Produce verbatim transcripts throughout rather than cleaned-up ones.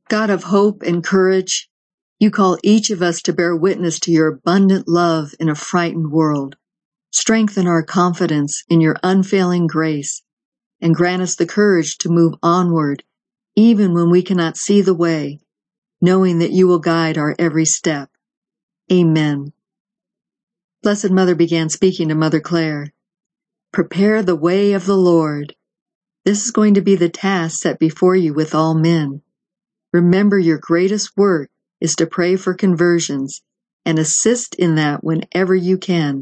God of hope and courage, you call each of us to bear witness to your abundant love in a frightened world. Strengthen our confidence in your unfailing grace, and grant us the courage to move onward, even when we cannot see the way, knowing that you will guide our every step. Amen. Blessed Mother began speaking to Mother Clare. Prepare the way of the Lord. This is going to be the task set before you with all men. Remember, your greatest work is to pray for conversions and assist in that whenever you can.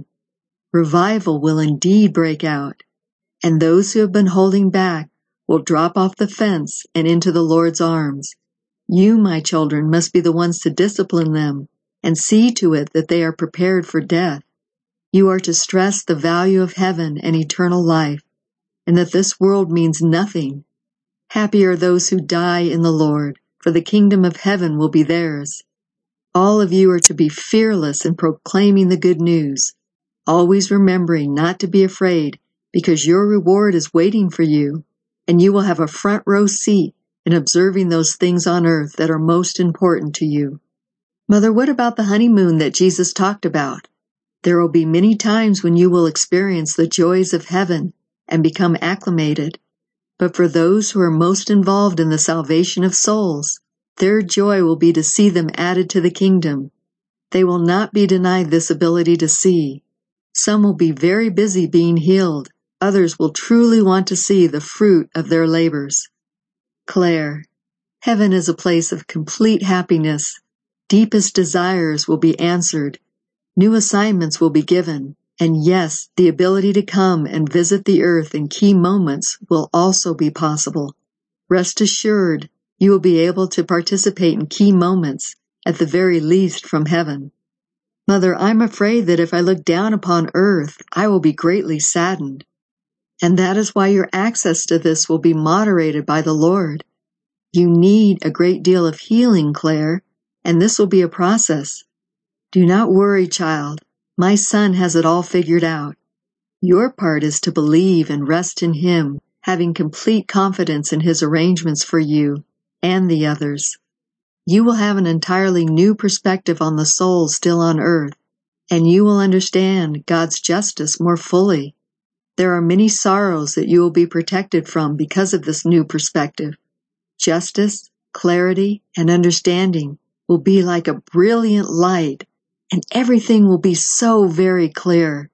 Revival will indeed break out, and those who have been holding back will drop off the fence and into the Lord's arms. You, my children, must be the ones to discipline them and see to it that they are prepared for death. You are to stress the value of heaven and eternal life, and that this world means nothing. Happy are those who die in the Lord, for the kingdom of heaven will be theirs. All of you are to be fearless in proclaiming the good news, always remembering not to be afraid, because your reward is waiting for you, and you will have a front row seat in observing those things on earth that are most important to you. Mother, what about the honeymoon that Jesus talked about? There will be many times when you will experience the joys of heaven and become acclimated. But for those who are most involved in the salvation of souls, their joy will be to see them added to the kingdom. They will not be denied this ability to see. Some will be very busy being healed. Others will truly want to see the fruit of their labors. Clare, heaven is a place of complete happiness. Deepest desires will be answered. New assignments will be given. And yes, the ability to come and visit the earth in key moments will also be possible. Rest assured, you will be able to participate in key moments, at the very least from heaven. Mother, I'm afraid that if I look down upon earth, I will be greatly saddened. And that is why your access to this will be moderated by the Lord. You need a great deal of healing, Clare, and this will be a process. Do not worry, child. My son has it all figured out. Your part is to believe and rest in him, having complete confidence in his arrangements for you and the others. You will have an entirely new perspective on the soul still on earth, and you will understand God's justice more fully. There are many sorrows that you will be protected from because of this new perspective. Justice, clarity, and understanding will be like a brilliant light, and everything will be so very clear.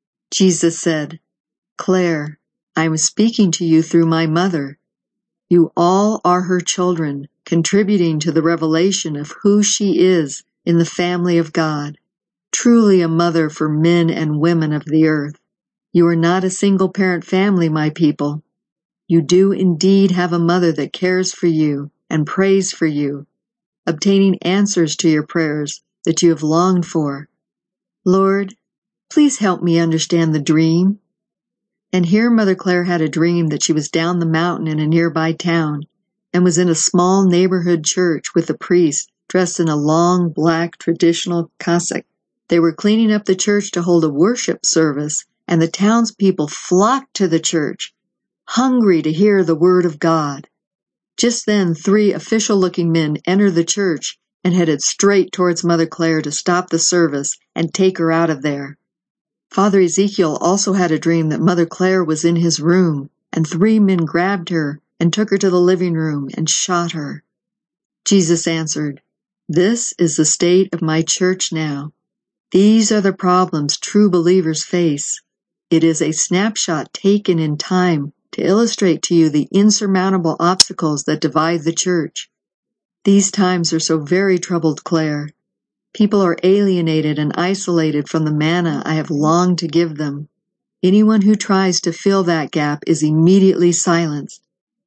Jesus said, Clare, I am speaking to you through my mother. You all are her children, contributing to the revelation of who she is in the family of God, truly a mother for men and women of the earth. You are not a single-parent family, my people. You do indeed have a mother that cares for you and prays for you, obtaining answers to your prayers that you have longed for. Lord, please help me understand the dream. And here Mother Clare had a dream that she was down the mountain in a nearby town and was in a small neighborhood church with a priest dressed in a long black traditional cassock. They were cleaning up the church to hold a worship service, and the townspeople flocked to the church, hungry to hear the word of God. Just then, three official-looking men entered the church and headed straight towards Mother Clare to stop the service and take her out of there. Father Ezekiel also had a dream that Mother Clare was in his room, and three men grabbed her and took her to the living room and shot her. Jesus answered, This is the state of my church now. These are the problems true believers face. It is a snapshot taken in time to illustrate to you the insurmountable obstacles that divide the church. These times are so very troubled, Clare. People are alienated and isolated from the manna I have longed to give them. Anyone who tries to fill that gap is immediately silenced.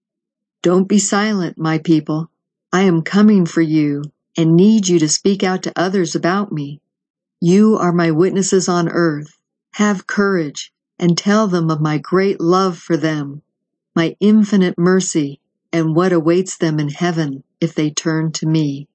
Don't be silent, my people. I am coming for you and need you to speak out to others about me. You are my witnesses on earth. Have courage and tell them of my great love for them, my infinite mercy, and what awaits them in heaven if they turn to me.